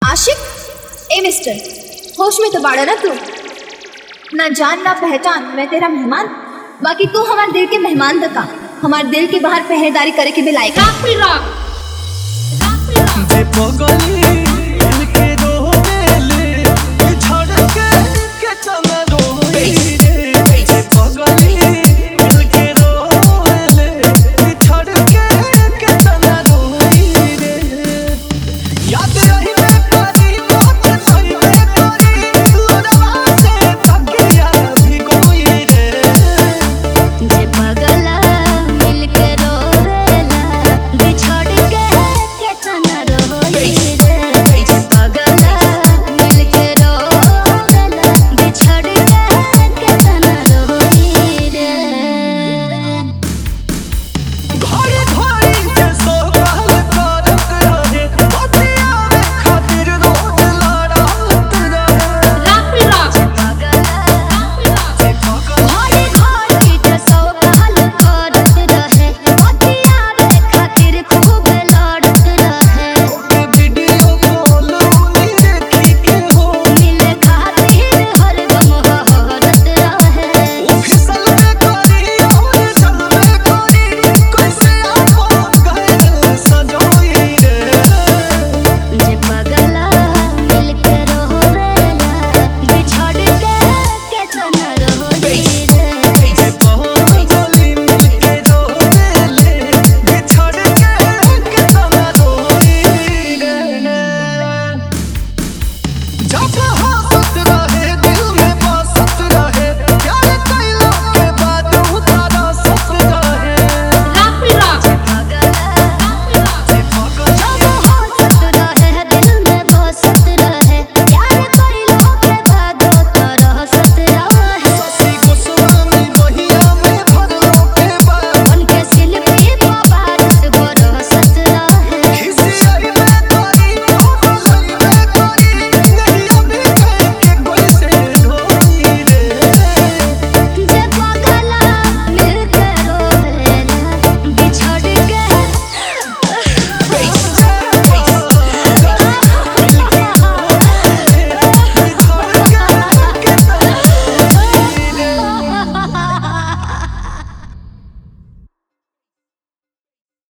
आशिक ए मिस्टर, होश में तो बाड़ा ना तू। ना जान ना पहचान, मैं तेरा मेहमान, बाकी तू हमारे दिल के मेहमान दका, हमारे दिल के बाहर पहरेदारी करे के भी लायक। रात पे रात